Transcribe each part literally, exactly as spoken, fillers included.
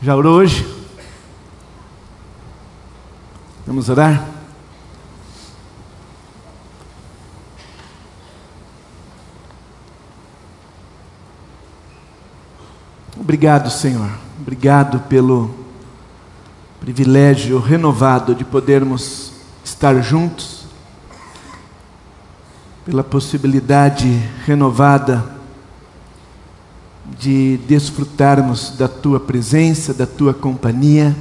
Já orou hoje? Vamos orar? Obrigado, Senhor. Obrigado pelo privilégio renovado de podermos estar juntos, pela possibilidade renovada de desfrutarmos da Tua presença, da Tua companhia.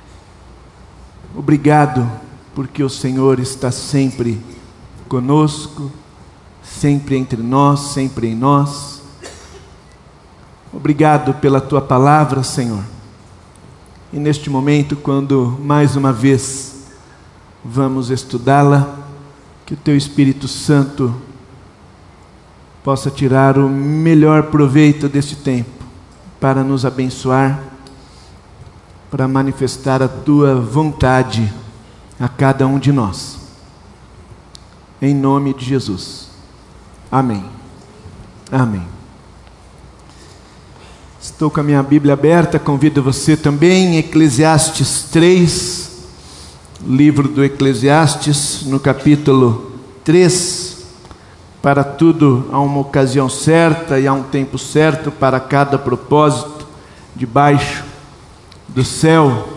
Obrigado, porque o Senhor está sempre conosco, sempre entre nós, sempre em nós. Obrigado pela Tua palavra, Senhor. E neste momento, quando mais uma vez vamos estudá-la, que o Teu Espírito Santo possa tirar o melhor proveito deste tempo, para nos abençoar, para manifestar a Tua vontade a cada um de nós. Em nome de Jesus. Amém. Amém. Estou com a minha Bíblia aberta, convido você também em Eclesiastes três, livro do Eclesiastes, no capítulo três. Para tudo há uma ocasião certa e há um tempo certo para cada propósito debaixo do céu.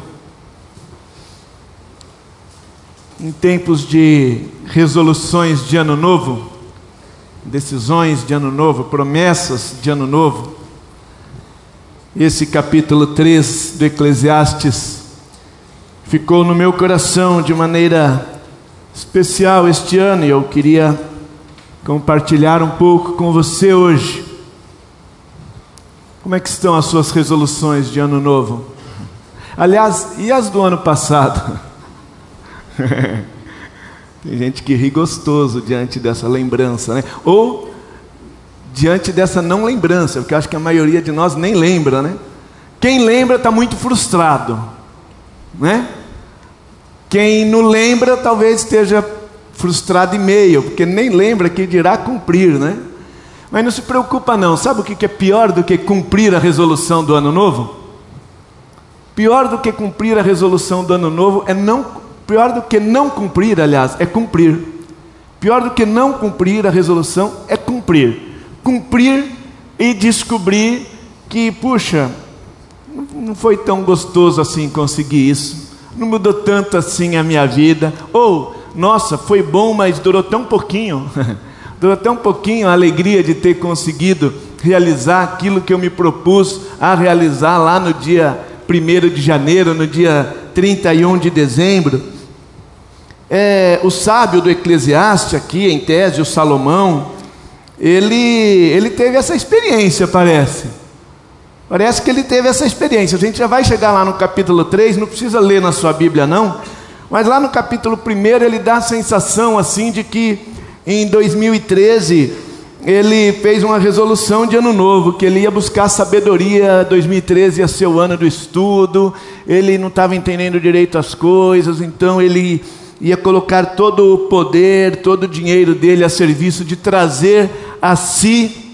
Em tempos de resoluções de ano novo, decisões de ano novo, promessas de ano novo, esse capítulo três do Eclesiastes ficou no meu coração de maneira especial este ano, e eu queria compartilhar um pouco com você hoje. Como é que estão as suas resoluções de ano novo? Aliás, e as do ano passado? Tem gente que ri gostoso diante dessa lembrança, né? Ou diante dessa não lembrança, porque eu acho que a maioria de nós nem lembra, né? Quem lembra está muito frustrado, né? Quem não lembra talvez esteja frustrado e meio, porque nem lembra que dirá cumprir, né? Mas não se preocupa não. Sabe o que é pior do que cumprir a resolução do ano novo? Pior do que cumprir a resolução do ano novo é não, pior do que não cumprir, aliás, é cumprir. Pior do que não cumprir a resolução é cumprir. Cumprir e descobrir que, puxa, não foi tão gostoso assim conseguir isso, não mudou tanto assim a minha vida, ou nossa, foi bom, mas durou tão pouquinho, durou tão pouquinho a alegria de ter conseguido realizar aquilo que eu me propus a realizar lá no dia primeiro de janeiro, no dia trinta e um de dezembro. É, o sábio do Eclesiastes aqui, em tese, o Salomão, ele, ele teve essa experiência, parece. Parece que ele teve essa experiência. A gente já vai chegar lá no capítulo três, não precisa ler na sua Bíblia não, mas lá no capítulo um ele dá a sensação assim de que em dois mil e treze ele fez uma resolução de ano novo, que ele ia buscar sabedoria. Dois mil e treze ia ser o ano do estudo, ele não estava entendendo direito as coisas, então ele ia colocar todo o poder, todo o dinheiro dele a serviço de trazer a si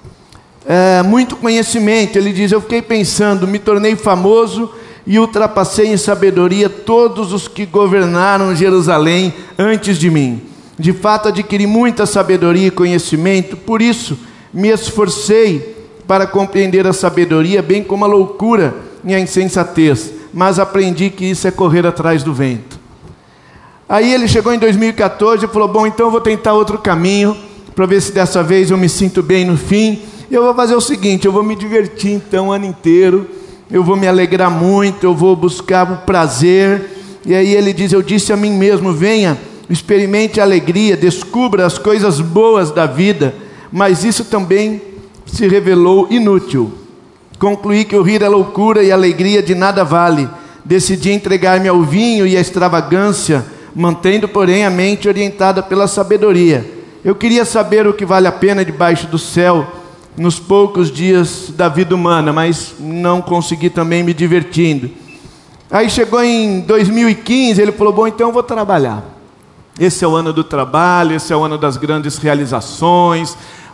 é, muito conhecimento. Ele diz: eu fiquei pensando, me tornei famoso e ultrapassei em sabedoria todos os que governaram Jerusalém antes de mim. De fato adquiri muita sabedoria e conhecimento, por isso me esforcei para compreender a sabedoria, bem como a loucura e a insensatez, mas aprendi que isso é correr atrás do vento. Aí ele chegou em dois mil e quatorze e falou: bom, então eu vou tentar outro caminho, para ver se dessa vez eu me sinto bem no fim. E eu vou fazer o seguinte, eu vou me divertir então o ano inteiro, eu vou me alegrar muito, eu vou buscar o prazer. E aí ele diz: eu disse a mim mesmo, venha, experimente a alegria, descubra as coisas boas da vida. Mas isso também se revelou inútil. Concluí que o rir é loucura e a alegria de nada vale. Decidi entregar-me ao vinho e à extravagância, mantendo, porém, a mente orientada pela sabedoria. Eu queria saber o que vale a pena debaixo do céu, nos poucos dias da vida humana, mas não consegui também me divertindo. Aí chegou em dois mil e quinze, ele falou: bom, então eu vou trabalhar. Esse é o ano do trabalho, esse é o ano das grandes realizações,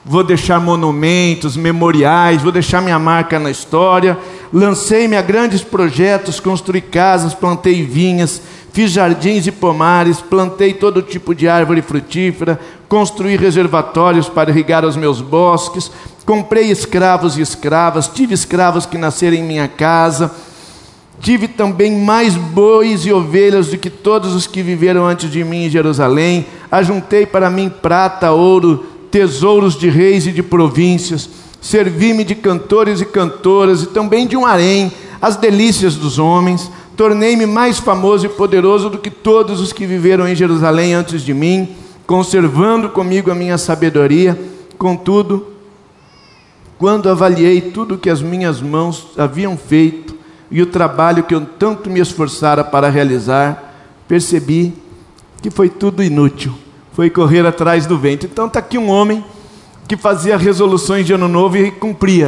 vou deixar monumentos, memoriais, vou deixar minha marca na história. Lancei-me a grandes projetos, construí casas, plantei vinhas, fiz jardins e pomares, plantei todo tipo de árvore frutífera, construí reservatórios para irrigar os meus bosques, comprei escravos e escravas, tive escravos que nasceram em minha casa, tive também mais bois e ovelhas do que todos os que viveram antes de mim em Jerusalém, ajuntei para mim prata, ouro, tesouros de reis e de províncias, servi-me de cantores e cantoras e também de um harém, as delícias dos homens, tornei-me mais famoso e poderoso do que todos os que viveram em Jerusalém antes de mim, conservando comigo a minha sabedoria. Contudo, quando avaliei tudo o que as minhas mãos haviam feito e o trabalho que eu tanto me esforçara para realizar, percebi que foi tudo inútil, foi correr atrás do vento. Então está aqui um homem que fazia resoluções de ano novo e cumpria,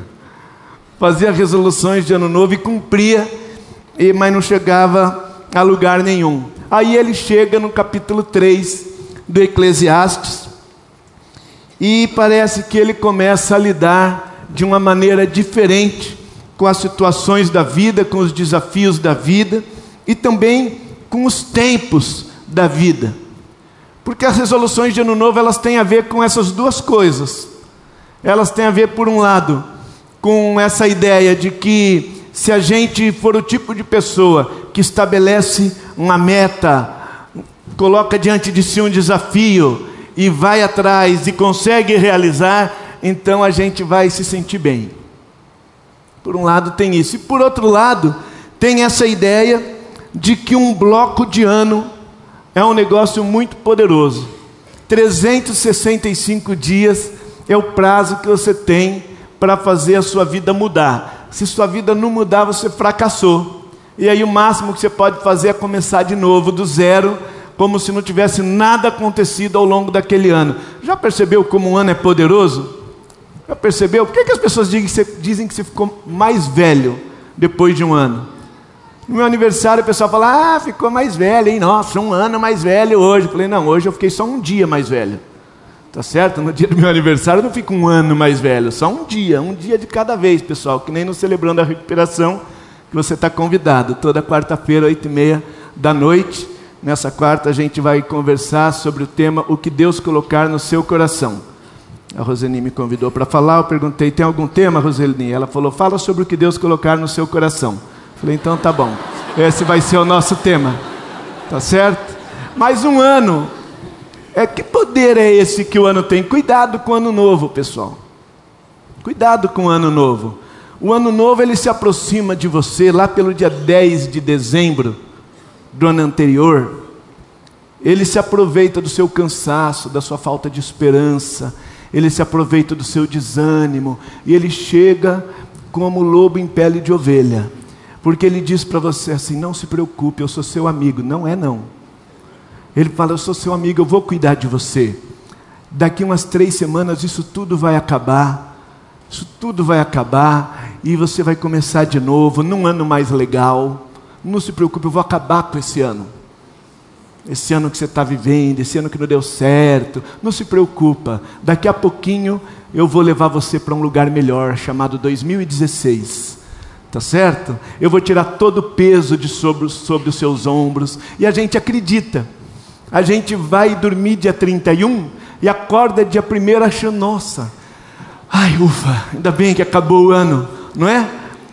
fazia resoluções de ano novo e cumpria, mas não chegava a lugar nenhum. Aí ele chega no capítulo três do Eclesiastes e parece que ele começa a lidar de uma maneira diferente com as situações da vida, com os desafios da vida e também com os tempos da vida. Porque as resoluções de ano novo, elas têm a ver com essas duas coisas. Elas têm a ver, por um lado, com essa ideia de que se a gente for o tipo de pessoa que estabelece uma meta, coloca diante de si um desafio e vai atrás e consegue realizar, então a gente vai se sentir bem. Por um lado tem isso. E por outro lado, tem essa ideia de que um bloco de ano é um negócio muito poderoso. trezentos e sessenta e cinco dias é o prazo que você tem para fazer a sua vida mudar. Se sua vida não mudar, você fracassou. E aí o máximo que você pode fazer é começar de novo, do zero, como se não tivesse nada acontecido ao longo daquele ano. Já percebeu como um ano é poderoso? Já percebeu? Por que, que as pessoas dizem que, você, dizem que você ficou mais velho depois de um ano? No meu aniversário o pessoal fala, ah, ficou mais velho, hein? Nossa, um ano mais velho hoje. Eu falei, não, hoje eu fiquei só um dia mais velho. Tá certo? No dia do meu aniversário eu não fico um ano mais velho, só um dia, um dia de cada vez, pessoal. Que nem no Celebrando a Recuperação, que você está convidado. Toda quarta-feira, oito e meia da noite. Nessa quarta a gente vai conversar sobre o tema O que Deus colocar no seu coração. A Roseni me convidou para falar, eu perguntei, tem algum tema, Roseni? Ela falou, fala sobre o que Deus colocar no seu coração. Falei, então tá bom, esse vai ser o nosso tema, tá certo? Mais um ano, é, que poder é esse que o ano tem? Cuidado com o ano novo, pessoal, cuidado com o ano novo. O ano novo, ele se aproxima de você lá pelo dia dez de dezembro do ano anterior. Ele se aproveita do seu cansaço, da sua falta de esperança, ele se aproveita do seu desânimo, e ele chega como lobo em pele de ovelha, porque ele diz para você assim, não se preocupe, eu sou seu amigo. Não é não. Ele fala, eu sou seu amigo, eu vou cuidar de você. Daqui umas três semanas isso tudo vai acabar, isso tudo vai acabar, e você vai começar de novo, num ano mais legal. Não se preocupe, eu vou acabar com esse ano. Esse ano que você está vivendo, esse ano que não deu certo, não se preocupa, daqui a pouquinho eu vou levar você para um lugar melhor, chamado dois mil e dezesseis, tá certo? Eu vou tirar todo o peso de sobre, sobre os seus ombros, e a gente acredita, a gente vai dormir dia trinta e um, e acorda dia primeiro achando, nossa, ai ufa, ainda bem que acabou o ano, não é?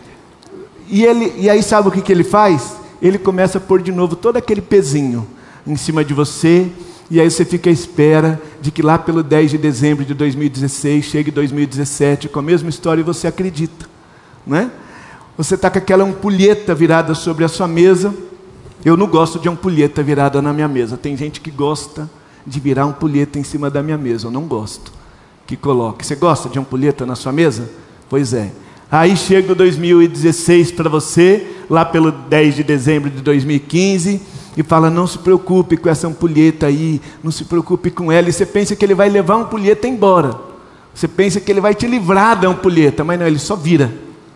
E, ele, e aí sabe o que, que ele faz? Ele começa a pôr de novo todo aquele pezinho em cima de você, e aí você fica à espera de que lá pelo dez de dezembro de dois mil e dezesseis, chegue dois mil e dezessete com a mesma história, e você acredita, não é? Você está com aquela ampulheta virada sobre a sua mesa. Eu não gosto de ampulheta virada na minha mesa. Tem gente que gosta de virar ampulheta em cima da minha mesa. Eu não gosto que coloque. Você gosta de ampulheta na sua mesa? Pois é. Aí chega o dois mil e dezesseis para você, lá pelo dez de dezembro de dois mil e quinze, e fala, não se preocupe com essa ampulheta aí, não se preocupe com ela, e você pensa que ele vai levar a ampulheta embora, você pensa que ele vai te livrar da ampulheta, mas não, ele só vira,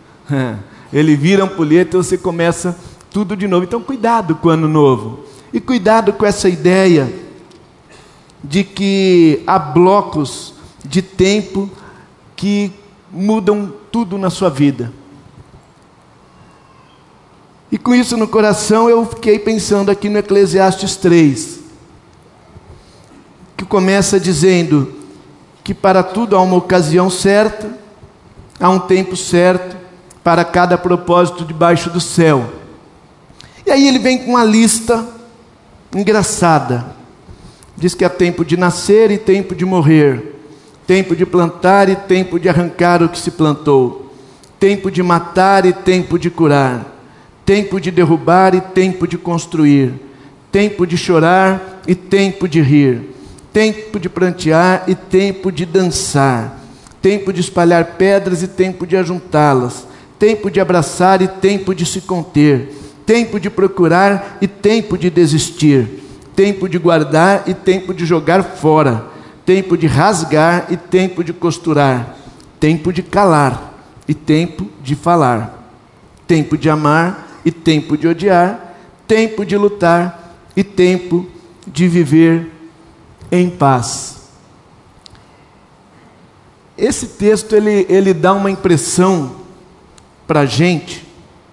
ele vira a ampulheta e você começa tudo de novo. Então cuidado com o ano novo, e cuidado com essa ideia de que há blocos de tempo que mudam tudo na sua vida. E com isso no coração eu fiquei pensando aqui no Eclesiastes três, que começa dizendo que para tudo há uma ocasião certa, há um tempo certo para cada propósito debaixo do céu. E aí ele vem com uma lista engraçada. Diz que há tempo de nascer e tempo de morrer, tempo de plantar e tempo de arrancar o que se plantou, tempo de matar e tempo de curar, tempo de derrubar e tempo de construir, tempo de chorar e tempo de rir, tempo de prantear e tempo de dançar, tempo de espalhar pedras e tempo de ajuntá-las, tempo de abraçar e tempo de se conter, tempo de procurar e tempo de desistir, tempo de guardar e tempo de jogar fora, tempo de rasgar e tempo de costurar, tempo de calar e tempo de falar, tempo de amar e tempo de odiar, tempo de lutar e tempo de viver em paz. Esse texto ele, ele dá uma impressão para a gente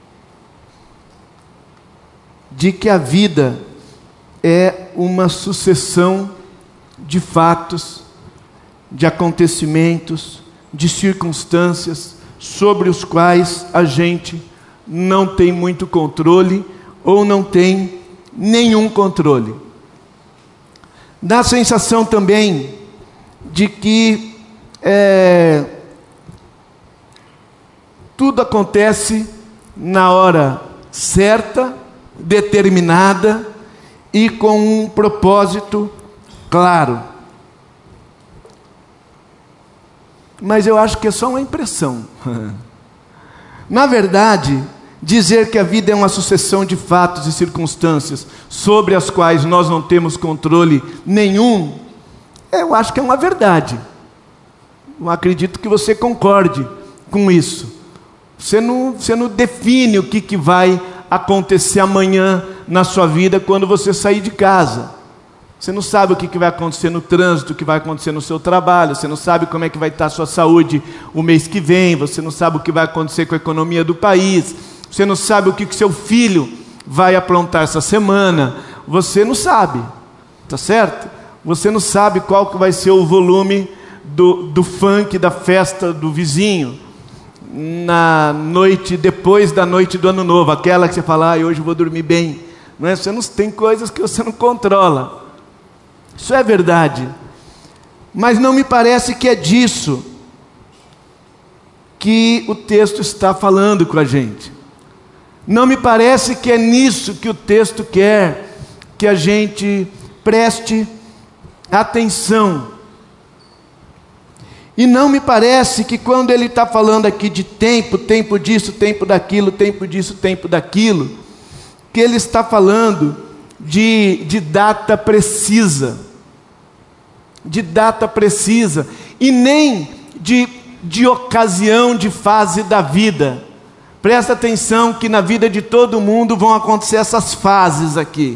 de que a vida é uma sucessão de fatos, de acontecimentos, de circunstâncias sobre os quais a gente não tem muito controle ou não tem nenhum controle. Dá a sensação também de que é, tudo acontece na hora certa, determinada e com um propósito claro. Mas eu acho que é só uma impressão. Na verdade, dizer que a vida é uma sucessão de fatos e circunstâncias sobre as quais nós não temos controle nenhum, eu acho que é uma verdade. Eu acredito que você concorde com isso. Você não, você não define o que, que vai acontecer amanhã na sua vida quando você sair de casa. Você não sabe o que, que vai acontecer no trânsito, o que vai acontecer no seu trabalho, você não sabe como é que vai estar a sua saúde o mês que vem, você não sabe o que vai acontecer com a economia do país, você não sabe o que, que seu filho vai aprontar essa semana, você não sabe, tá certo? Você não sabe qual que vai ser o volume do, do funk da festa do vizinho, na noite, depois da noite do ano novo, aquela que você fala, ah, hoje eu vou dormir bem, não é? Você não, tem coisas que você não controla, isso é verdade, mas não me parece que é disso que o texto está falando com a gente, não me parece que é nisso que o texto quer que a gente preste atenção. E não me parece que quando ele está falando aqui de tempo, tempo disso, tempo daquilo, tempo disso, tempo daquilo, que ele está falando de, de data precisa, de data precisa, e nem de, de ocasião, de fase da vida. Presta atenção que na vida de todo mundo vão acontecer essas fases aqui.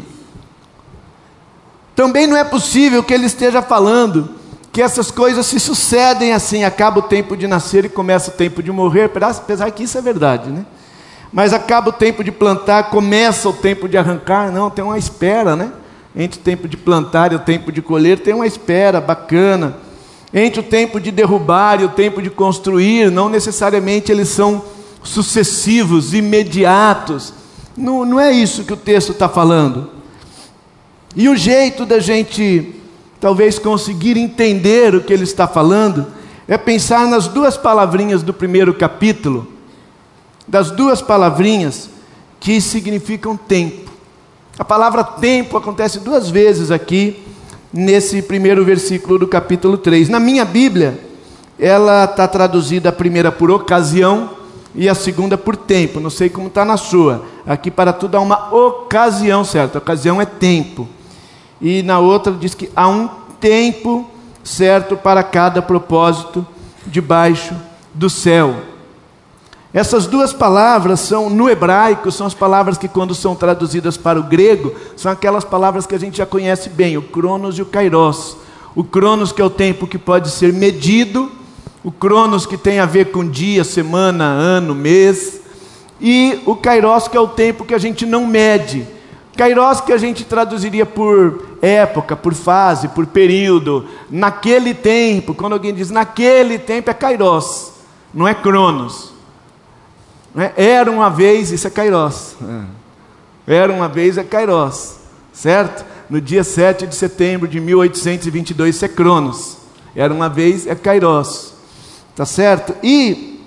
Também não é possível que ele esteja falando que essas coisas se sucedem assim, acaba o tempo de nascer e começa o tempo de morrer, apesar que isso é verdade, né? Mas acaba o tempo de plantar, começa o tempo de arrancar, não, tem uma espera, né? Entre o tempo de plantar e o tempo de colher, tem uma espera bacana. Entre o tempo de derrubar e o tempo de construir, não necessariamente eles são sucessivos, imediatos. Não, não é isso que o texto está falando. E o jeito da gente talvez conseguir entender o que ele está falando é pensar nas duas palavrinhas do primeiro capítulo, das duas palavrinhas que significam tempo. A palavra tempo acontece duas vezes aqui nesse primeiro versículo do capítulo três. Na minha Bíblia, ela está traduzida a primeira por ocasião e a segunda por tempo. Não sei como está na sua. Aqui para tudo há uma ocasião, certo? A ocasião é tempo. E na outra diz que há um tempo certo para cada propósito debaixo do céu. Essas duas palavras são, no hebraico, são as palavras que quando são traduzidas para o grego, são aquelas palavras que a gente já conhece bem, o cronos e o kairos. O cronos, que é o tempo que pode ser medido, o cronos, que tem a ver com dia, semana, ano, mês, e o kairos, que é o tempo que a gente não mede. Kairos, que a gente traduziria por época, por fase, por período. Naquele tempo, quando alguém diz naquele tempo, é kairos, não é cronos. Não é? Era uma vez, isso é kairos. Era uma vez é kairos, certo? No dia sete de setembro de mil oitocentos e vinte e dois, isso é cronos. Era uma vez é kairos, tá certo? E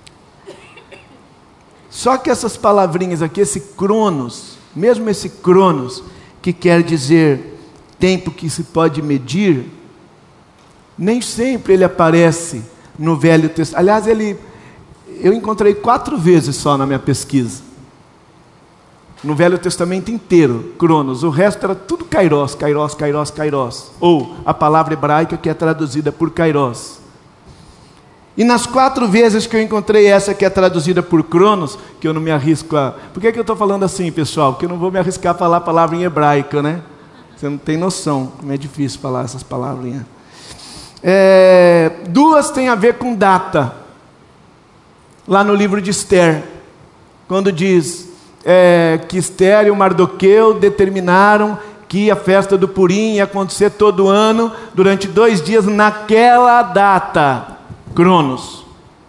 só que essas palavrinhas aqui, esse cronos, mesmo esse cronos, que quer dizer tempo que se pode medir, nem sempre ele aparece no Velho Testamento. Aliás, ele, eu encontrei quatro vezes só na minha pesquisa. No Velho Testamento inteiro, cronos. O resto era tudo kairos, kairos, kairos, kairos. Ou a palavra hebraica que é traduzida por kairos. E nas quatro vezes que eu encontrei essa que é traduzida por cronos, que eu não me arrisco a... Por que, que eu estou falando assim, pessoal? Porque eu não vou me arriscar a falar a palavra em hebraico, né? Você não tem noção como é difícil falar essas palavrinhas. É... Duas têm a ver com data. Lá no livro de Esther, quando diz é, que Esther e o Mardoqueu determinaram que a festa do Purim ia acontecer todo ano, durante dois dias, naquela data. Cronos.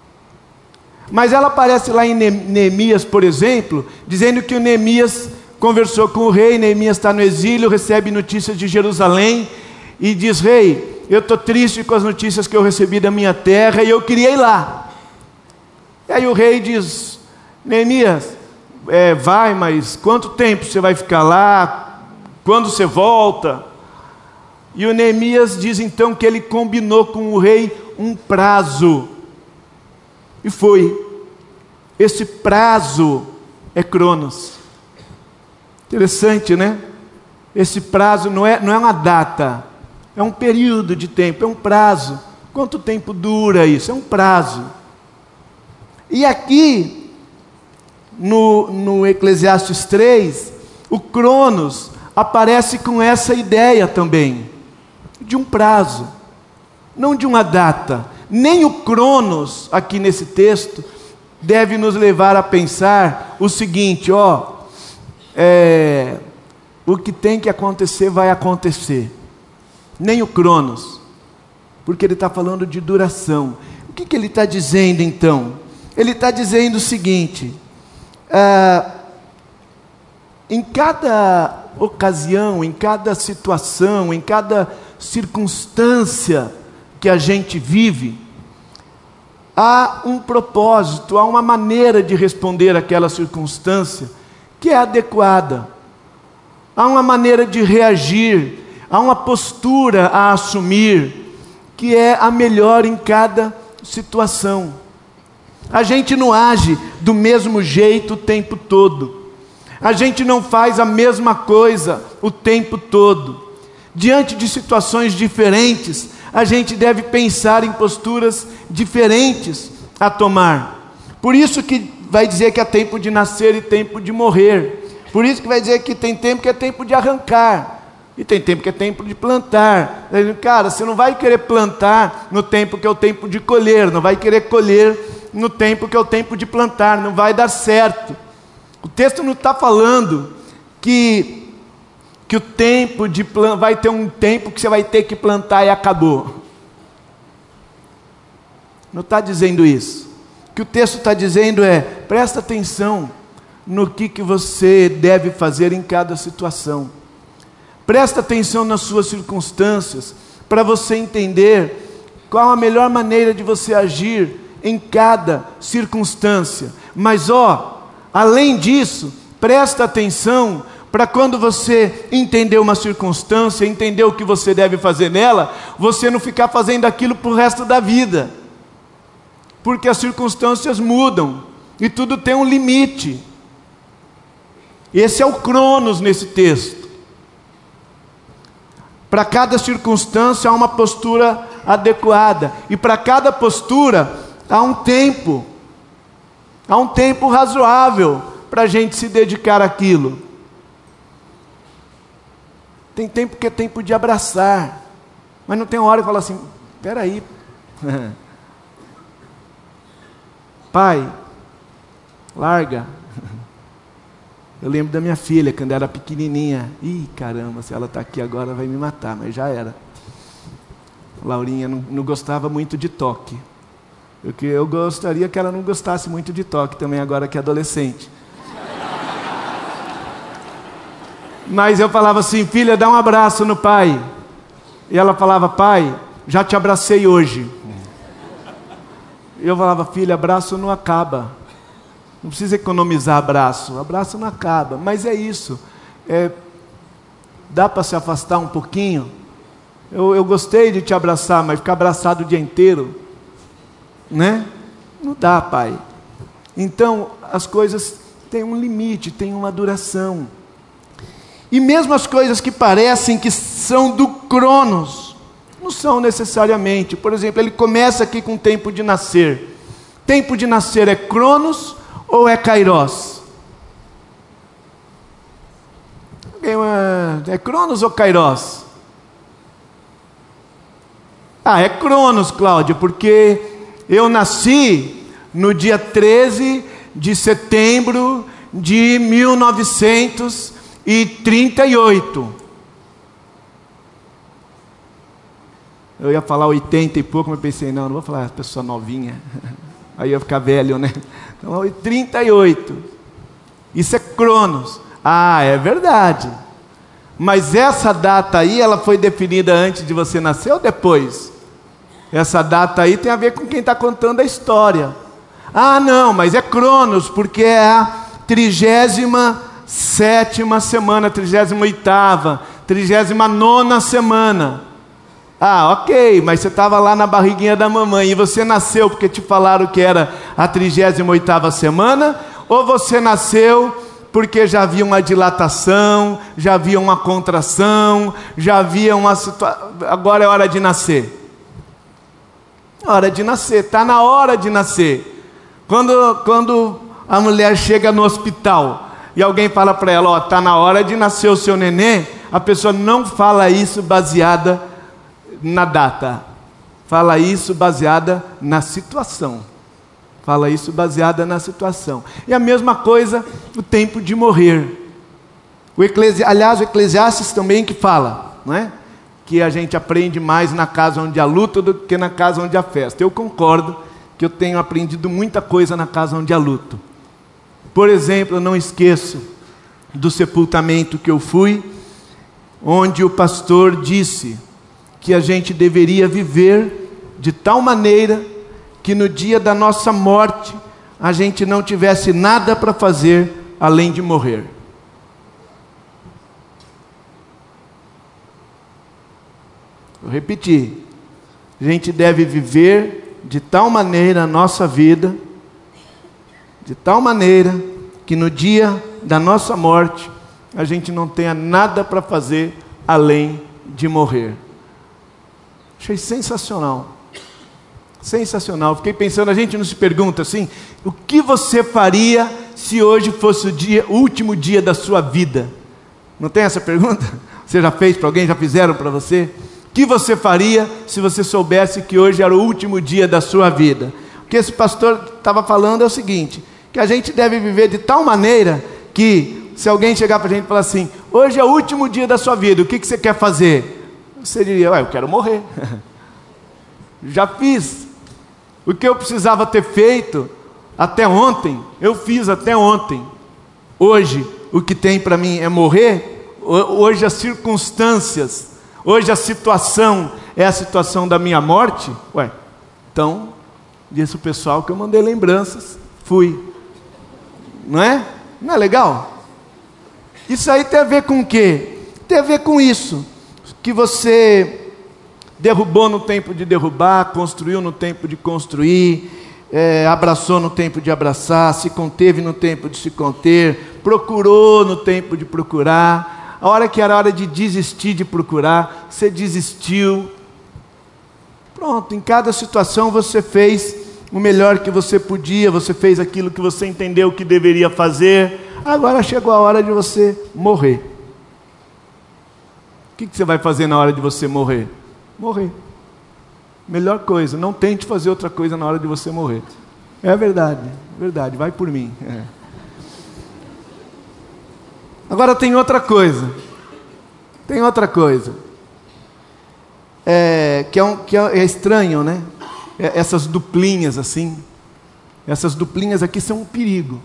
Mas ela aparece lá em Neemias, por exemplo, dizendo que o Neemias conversou com o rei. Neemias está no exílio, recebe notícias de Jerusalém e diz: rei, eu estou triste com as notícias que eu recebi da minha terra e eu queria ir lá. E aí o rei diz: Neemias, é, vai, mas quanto tempo você vai ficar lá? Quando você volta? E o Neemias diz então que ele combinou com o rei um prazo, e foi. Esse prazo é cronos. Interessante, né? Esse prazo não é, não é uma data, é um período de tempo, é um prazo. Quanto tempo dura isso? É um prazo. E aqui, no, no Eclesiastes três, o cronos aparece com essa ideia também, de um prazo. Não de uma data. Nem o cronos, aqui nesse texto, deve nos levar a pensar o seguinte, ó, é, o que tem que acontecer vai acontecer. Nem o cronos, porque ele está falando de duração. O que, que ele está dizendo então? Ele está dizendo o seguinte, ah, em cada ocasião, em cada situação, em cada circunstância que a gente vive, há um propósito, há uma maneira de responder àquela circunstância que é adequada, há uma maneira de reagir, há uma postura a assumir que é a melhor em cada situação. A gente não age do mesmo jeito o tempo todo, a gente não faz a mesma coisa o tempo todo. Diante de situações diferentes, a gente deve pensar em posturas diferentes a tomar. Por isso que vai dizer que há tempo de nascer e tempo de morrer. Por isso que vai dizer que tem tempo que é tempo de arrancar, e tem tempo que é tempo de plantar. Cara, você não vai querer plantar no tempo que é o tempo de colher, não vai querer colher no tempo que é o tempo de plantar, não vai dar certo. O texto não está falando que que o tempo de plantar, vai ter um tempo que você vai ter que plantar e acabou. Não está dizendo isso. O que o texto está dizendo é, presta atenção no que, que você deve fazer em cada situação. Presta atenção nas suas circunstâncias, para você entender qual a melhor maneira de você agir em cada circunstância. Mas ó, além disso, presta atenção para quando você entender uma circunstância, entender o que você deve fazer nela, você não ficar fazendo aquilo para o resto da vida, porque as circunstâncias mudam, e tudo tem um limite. Esse é o cronos nesse texto. Para cada circunstância há uma postura adequada, e para cada postura há um tempo, há um tempo razoável para a gente se dedicar àquilo. Tem tempo que é tempo de abraçar, Mas não tem uma hora que fala assim, espera aí. Pai, larga. Eu lembro da minha filha, quando era pequenininha. Ih, caramba, se ela está aqui agora vai me matar, mas já era. Laurinha não, não gostava muito de toque. Porque eu gostaria que ela não gostasse muito de toque também, agora que é adolescente. Mas eu falava assim, filha, dá um abraço no pai. E ela falava, pai, já te abracei hoje. Eu falava, filha, abraço não acaba. Não precisa economizar abraço. Abraço não acaba. Mas é isso. É, dá para se afastar um pouquinho? Eu, eu gostei de te abraçar, mas ficar abraçado o dia inteiro, né? Não dá, pai. Então, as coisas têm um limite, têm uma duração. E mesmo as coisas que parecem que são do Cronos, não são necessariamente. Por exemplo, ele começa aqui com o tempo de nascer. Tempo de nascer é Cronos ou é Kairos? É Cronos ou Kairos? Ah, é Cronos, Cláudia, porque eu nasci no dia treze de setembro de mil novecentos e trinta e oito. Eu ia falar oitenta e pouco, mas pensei, não, não vou falar pessoa novinha. Aí eu ia ficar velho, né? Então, trinta e oito. Isso é Cronos. Ah, é verdade. Mas essa data aí, ela foi definida antes de você nascer ou depois? Essa data aí tem a ver com quem está contando a história. Ah, não, mas é Cronos, porque é a trigésima sétima semana, trigésima oitava, trigésima nona semana. Ah, ok, mas você estava lá na barriguinha da mamãe e você nasceu porque te falaram que era a trigésima oitava semana, ou você nasceu porque já havia uma dilatação, já havia uma contração, já havia uma situação, agora é hora de nascer. Hora de nascer, está na hora de nascer. Quando, quando a mulher chega no hospital e alguém fala para ela, ó, está na hora de nascer o seu neném, a pessoa não fala isso baseada na data, fala isso baseada na situação, fala isso baseada na situação. E a mesma coisa, o tempo de morrer. O Eclesi... Aliás, o Eclesiastes também que fala, não é? Que a gente aprende mais na casa onde há luto do que na casa onde há festa. Eu concordo que eu tenho aprendido muita coisa na casa onde há luto. Por exemplo, eu não esqueço do sepultamento que eu fui, onde o pastor disse que a gente deveria viver de tal maneira que no dia da nossa morte a gente não tivesse nada para fazer além de morrer. Vou repetir, a gente deve viver de tal maneira a nossa vida, de tal maneira que no dia da nossa morte a gente não tenha nada para fazer além de morrer. Achei sensacional, sensacional. Fiquei pensando, a gente não se pergunta assim, o que você faria se hoje fosse o dia, o último dia da sua vida? Não tem essa pergunta? Você já fez para alguém, já fizeram para você? O que você faria se você soubesse que hoje era o último dia da sua vida? O que esse pastor estava falando é o seguinte, que a gente deve viver de tal maneira que, se alguém chegar para a gente e falar assim, hoje é o último dia da sua vida, o que, que você quer fazer? Você diria, ué, eu quero morrer. Já fiz. O que eu precisava ter feito até ontem, eu fiz até ontem. Hoje, o que tem para mim é morrer. Hoje as circunstâncias, hoje a situação é a situação da minha morte. Ué, então, disse o pessoal que eu mandei lembranças, fui. Não é? Não é legal? Isso aí tem a ver com o quê? Tem a ver com isso, que você derrubou no tempo de derrubar, construiu no tempo de construir, é, abraçou no tempo de abraçar, se conteve no tempo de se conter, procurou no tempo de procurar. A hora que era hora de desistir de procurar, você desistiu. Pronto, em cada situação você fez o melhor que você podia, você fez aquilo que você entendeu que deveria fazer. Agora chegou a hora de você morrer. O que, que você vai fazer na hora de você morrer? Morrer. Melhor coisa, não tente fazer outra coisa na hora de você morrer. É verdade, verdade, vai por mim. É. Agora tem outra coisa. Tem outra coisa. É, que, é um, que é estranho, né? É, essas duplinhas assim. Essas duplinhas aqui são um perigo.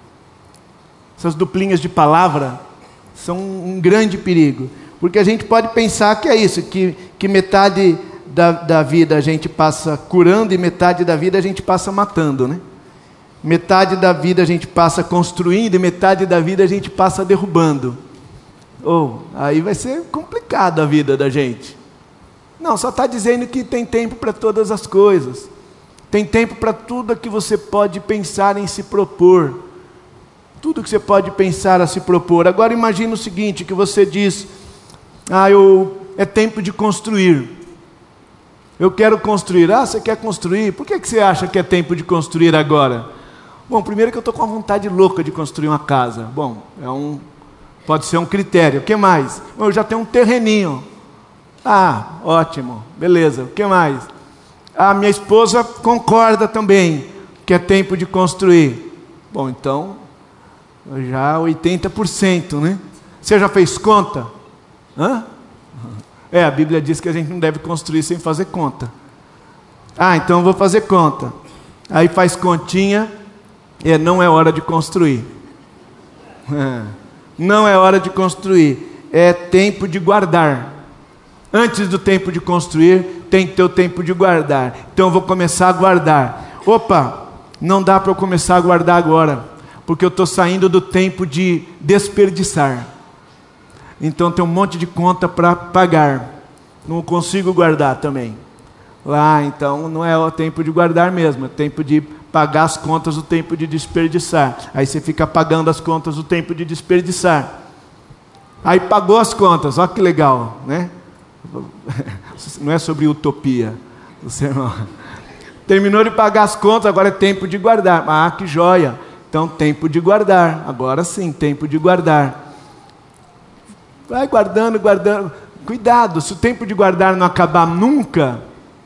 Essas duplinhas de palavra são um grande perigo. Porque a gente pode pensar que é isso, que, que metade da, da vida a gente passa curando e metade da vida a gente passa matando, né? Metade da vida a gente passa construindo e metade da vida a gente passa derrubando. Ou, oh, aí vai ser complicado a vida da gente. Não, só está dizendo que tem tempo para todas as coisas. Tem tempo para tudo que você pode pensar em se propor. Tudo que você pode pensar a se propor. Agora imagine o seguinte, que você diz, ah, eu, é tempo de construir. Eu quero construir. Ah, você quer construir? Por que, que você acha que é tempo de construir agora? Bom, primeiro que eu estou com uma vontade louca de construir uma casa. Bom, é um, pode ser um critério. O que mais? Bom, eu já tenho um terreninho. Ah, ótimo, beleza. O que mais? Ah, minha esposa concorda também que é tempo de construir. Bom, então, já oitenta por cento, né? Você já fez conta? Hã? É, a Bíblia diz que a gente não deve construir sem fazer conta. Ah, então eu vou fazer conta. Aí faz continha, é, não é hora de construir. É, não é hora de construir, é tempo de guardar. Antes do tempo de construir, tem que ter o tempo de guardar. Então eu vou começar a guardar. Opa, não dá para eu começar a guardar agora, porque eu estou saindo do tempo de desperdiçar. Então tem um monte de conta para pagar. Não consigo guardar também. Lá, então não é o tempo de guardar mesmo, é tempo de pagar as contas, o tempo de desperdiçar. Aí você fica pagando as contas, o tempo de desperdiçar. Aí pagou as contas, olha que legal, né? Não é sobre utopia o sermão. Terminou de pagar as contas, agora é tempo de guardar. Ah, que joia! Então tempo de guardar, agora sim, tempo de guardar. Vai guardando, guardando. Cuidado, se o tempo de guardar não acabar nunca,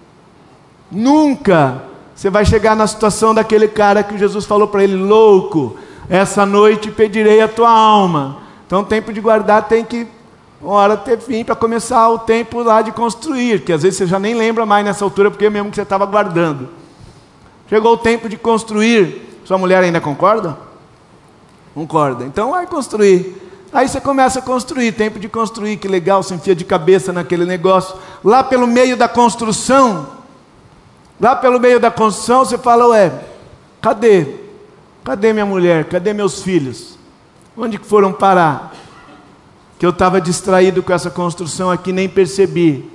nunca, você vai chegar na situação daquele cara que Jesus falou para ele, louco, essa noite pedirei a tua alma. Então o tempo de guardar tem que, uma hora ter fim para começar o tempo lá de construir, que às vezes você já nem lembra mais nessa altura, porque mesmo que você estava guardando. Chegou o tempo de construir, sua mulher ainda concorda? Concorda, então vai construir. Aí você começa a construir, tempo de construir, que legal, você enfia de cabeça naquele negócio. Lá pelo meio da construção, lá pelo meio da construção, você fala, ué, cadê? Cadê minha mulher? Cadê meus filhos? Onde que foram parar? Que eu estava distraído com essa construção aqui, nem percebi.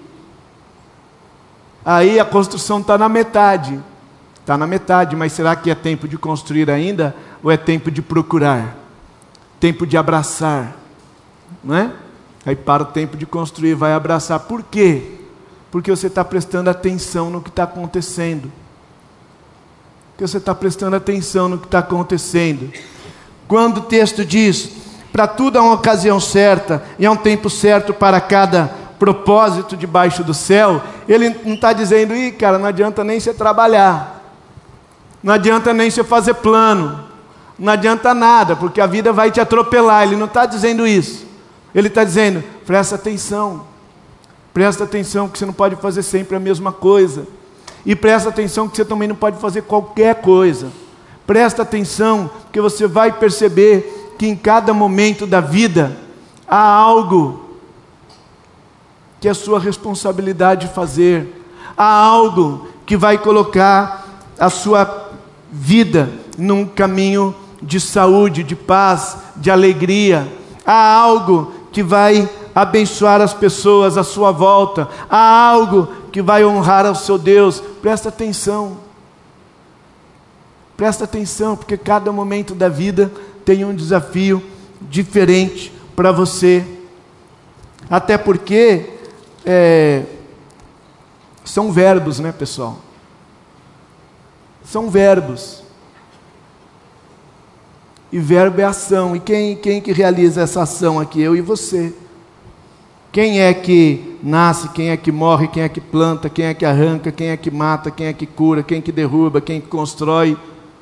Aí a construção está na metade. Está na metade, mas será que é tempo de construir ainda? Ou é tempo de procurar? Tempo de abraçar, não é? Aí para o tempo de construir, vai abraçar. Por quê? Porque você está prestando atenção no que está acontecendo. Porque você está prestando atenção no que está acontecendo. Quando o texto diz, para tudo há uma ocasião certa, e há um tempo certo para cada propósito debaixo do céu, ele não está dizendo, ih, cara, não adianta nem você trabalhar, não adianta nem você fazer plano, não adianta nada, porque a vida vai te atropelar. Ele não está dizendo isso. Ele está dizendo, presta atenção. Presta atenção que você não pode fazer sempre a mesma coisa. E presta atenção que você também não pode fazer qualquer coisa. Presta atenção, porque você vai perceber que em cada momento da vida há algo que é sua responsabilidade fazer. Há algo que vai colocar a sua vida num caminho de saúde, de paz, de alegria. Há algo que vai abençoar as pessoas à sua volta. Há algo que vai honrar ao seu Deus. Presta atenção. Presta atenção, porque cada momento da vida tem um desafio diferente para você. Até porque é, são verbos, né, pessoal? São verbos. E verbo é ação. E quem, quem que realiza essa ação aqui? Eu e você. Quem é que nasce, quem é que morre, quem é que planta, quem é que arranca, quem é que mata, quem é que cura, quem é que derruba, quem é que constrói?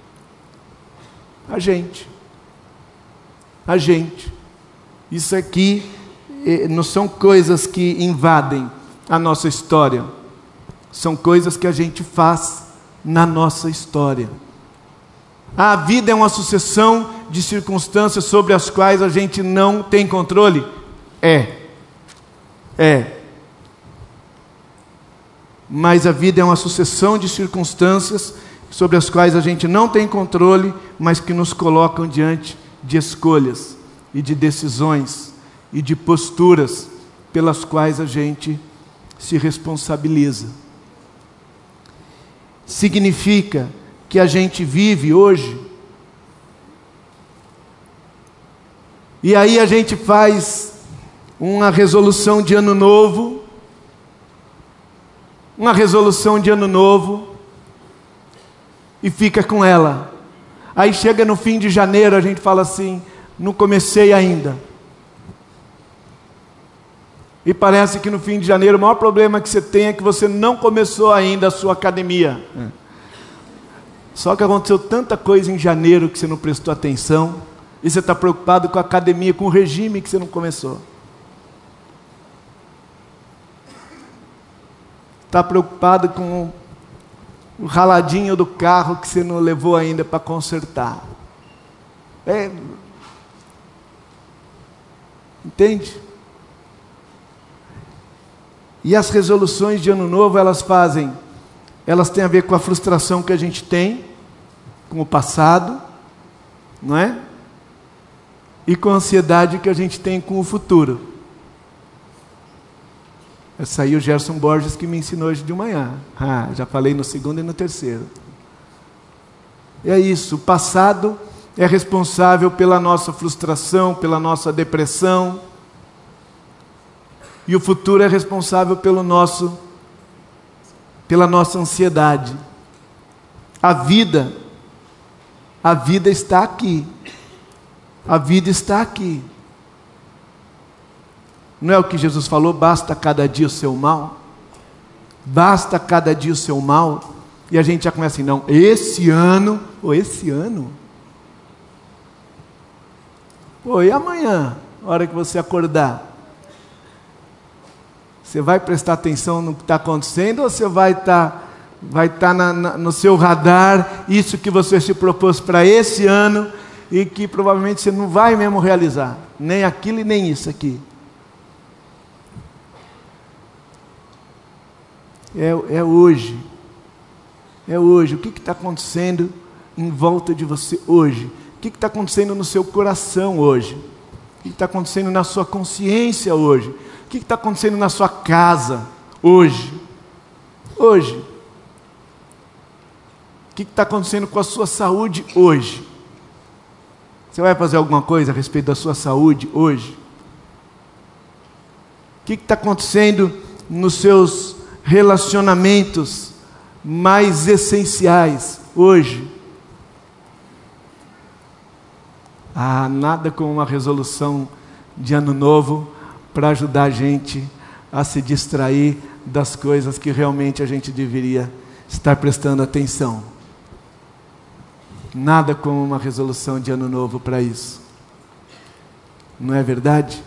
A gente. A gente. Isso aqui não são coisas que invadem a nossa história. São coisas que a gente faz na nossa história. A vida é uma sucessão de circunstâncias sobre as quais a gente não tem controle? É. É. Mas a vida é uma sucessão de circunstâncias sobre as quais a gente não tem controle, mas que nos colocam diante de escolhas e de decisões e de posturas pelas quais a gente se responsabiliza. Significa que a gente vive hoje, e aí a gente faz uma resolução de ano novo, uma resolução de ano novo, e fica com ela. Aí chega no fim de janeiro, a gente fala assim, não comecei ainda. E parece que no fim de janeiro o maior problema que você tem é que você não começou ainda a sua academia. É. Só que aconteceu tanta coisa em janeiro que você não prestou atenção, e você está preocupado com a academia, com o regime que você não começou. Está preocupado com o raladinho do carro que você não levou ainda para consertar. É... Entende? E as resoluções de ano novo, elas fazem, elas têm a ver com a frustração que a gente tem com o passado, não é? E com a ansiedade que a gente tem com o futuro. Essa aí o Gerson Borges que me ensinou hoje de manhã. Ah, já falei no segundo e no terceiro. É isso, o passado é responsável pela nossa frustração, pela nossa depressão, e o futuro é responsável pelo nosso, pela nossa ansiedade. A vida, a vida está aqui. A vida está aqui. Não é o que Jesus falou? Basta cada dia o seu mal. Basta cada dia o seu mal. E a gente já começa assim, não, esse ano, ou esse ano? Pô, e amanhã, a hora que você acordar? Você vai prestar atenção no que está acontecendo, ou você vai estar vai estar na, na, no seu radar isso que você se propôs para esse ano e que provavelmente você não vai mesmo realizar, nem aquilo e nem isso aqui? É, é hoje, é hoje. O que está acontecendo em volta de você hoje? O que está acontecendo no seu coração hoje? O que está acontecendo na sua consciência hoje? O que está acontecendo na sua casa hoje? Hoje. O que está acontecendo com a sua saúde hoje? Você vai fazer alguma coisa a respeito da sua saúde hoje? O que está acontecendo nos seus relacionamentos mais essenciais hoje? Ah, nada como uma resolução de ano novo para ajudar a gente a se distrair das coisas que realmente a gente deveria estar prestando atenção. Nada como uma resolução de ano novo para isso. Não é verdade?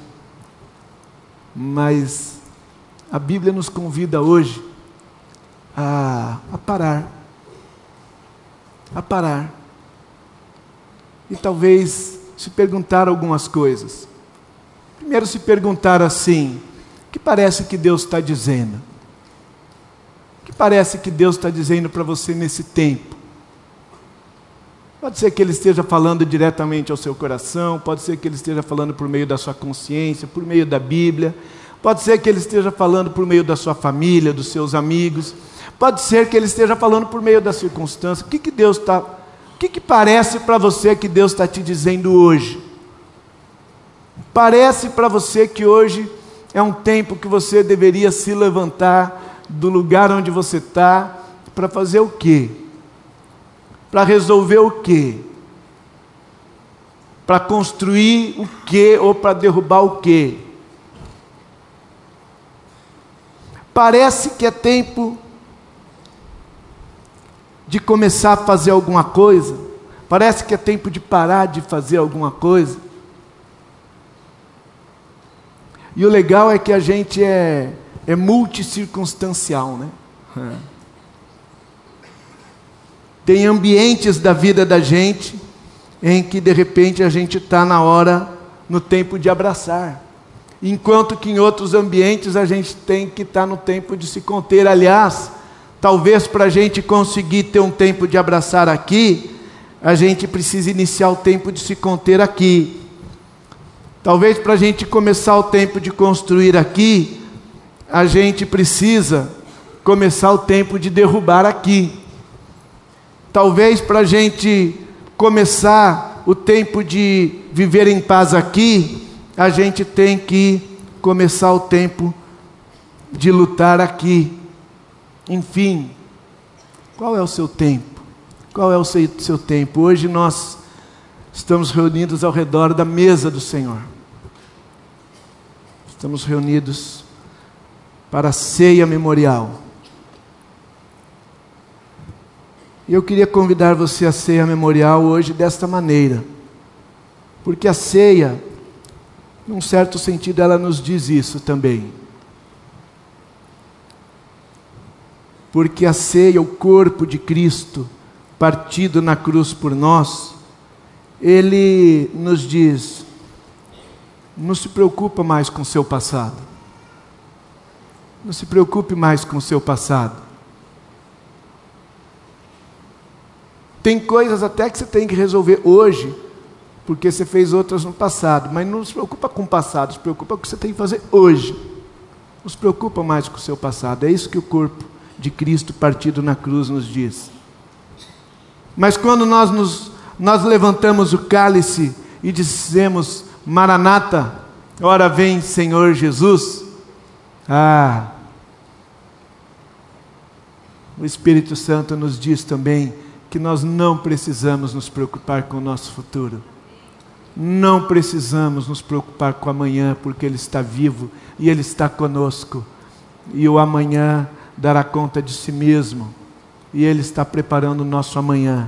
Mas a Bíblia nos convida hoje a, a parar. A parar. E talvez se perguntar algumas coisas. Primeiro se perguntar assim, o que parece que Deus está dizendo? O que parece que Deus está dizendo para você nesse tempo? Pode ser que Ele esteja falando diretamente ao seu coração, pode ser que Ele esteja falando por meio da sua consciência, por meio da Bíblia, pode ser que Ele esteja falando por meio da sua família, dos seus amigos, pode ser que Ele esteja falando por meio das circunstâncias. O que que Deus está, o que que parece para você que Deus está te dizendo hoje? Parece para você que hoje é um tempo que você deveria se levantar do lugar onde você está para fazer o quê? Para resolver o quê? Para construir o quê ou para derrubar o quê? Parece que é tempo de começar a fazer alguma coisa. Parece que é tempo de parar de fazer alguma coisa. E o legal é que a gente é, é multicircunstancial, né? É. Tem ambientes da vida da gente em que de repente a gente está na hora, no tempo de abraçar. Enquanto que em outros ambientes a gente tem que estar no tempo de se conter. Aliás, talvez para a gente conseguir ter um tempo de abraçar aqui, a gente precisa iniciar o tempo de se conter aqui. Talvez para a gente começar o tempo de construir aqui, a gente precisa começar o tempo de derrubar aqui. Talvez para a gente começar o tempo de viver em paz aqui, a gente tem que começar o tempo de lutar aqui. Enfim, qual é o seu tempo? Qual é o seu, seu tempo? Hoje nós estamos reunidos ao redor da mesa do Senhor. Estamos reunidos para a ceia memorial. E eu queria convidar você à ceia memorial hoje desta maneira. Porque a ceia, num certo sentido, ela nos diz isso também. Porque a ceia, o corpo de Cristo, partido na cruz por nós, Ele nos diz: não se preocupa mais com o seu passado. Não se preocupe mais com o seu passado. Tem coisas até que você tem que resolver hoje, porque você fez outras no passado, mas não se preocupa com o passado, se preocupa com o que você tem que fazer hoje. Não se preocupa mais com o seu passado. É isso que o corpo de Cristo partido na cruz nos diz. Mas quando nós, nos, nós levantamos o cálice e dizemos: Maranata, ora vem Senhor Jesus, ah, o Espírito Santo nos diz também que nós não precisamos nos preocupar com o nosso futuro. Não precisamos nos preocupar com o amanhã, porque Ele está vivo e Ele está conosco. E o amanhã dará conta de si mesmo. E Ele está preparando o nosso amanhã.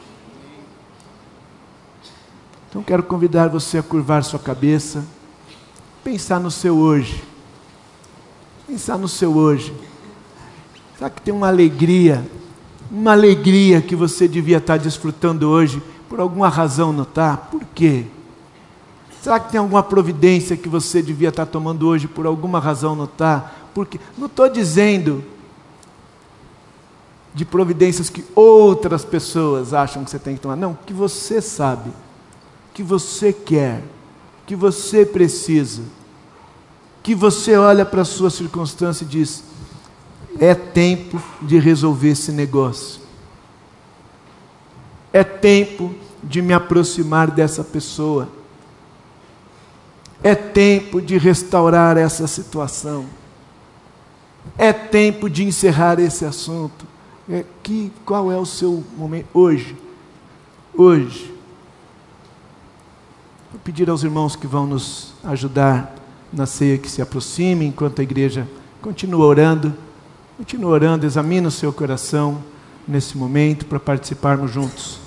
Então quero convidar você a curvar sua cabeça, pensar no seu hoje. Pensar no seu hoje. Será que tem uma alegria, uma alegria que você devia estar desfrutando hoje, por alguma razão não está? Por quê? Será que tem alguma providência que você devia estar tomando hoje, por alguma razão não está? Porque não estou dizendo de providências que outras pessoas acham que você tem que tomar. Não, que você sabe, que você quer, que você precisa, que você olha para a sua circunstância e diz: é tempo de resolver esse negócio. É tempo de me aproximar dessa pessoa. É tempo de restaurar essa situação. É tempo de encerrar esse assunto. É que, qual é o seu momento? Hoje. Hoje. Vou pedir aos irmãos que vão nos ajudar na ceia que se aproxime, enquanto a igreja continua orando. Continua orando, examina o seu coração nesse momento para participarmos juntos.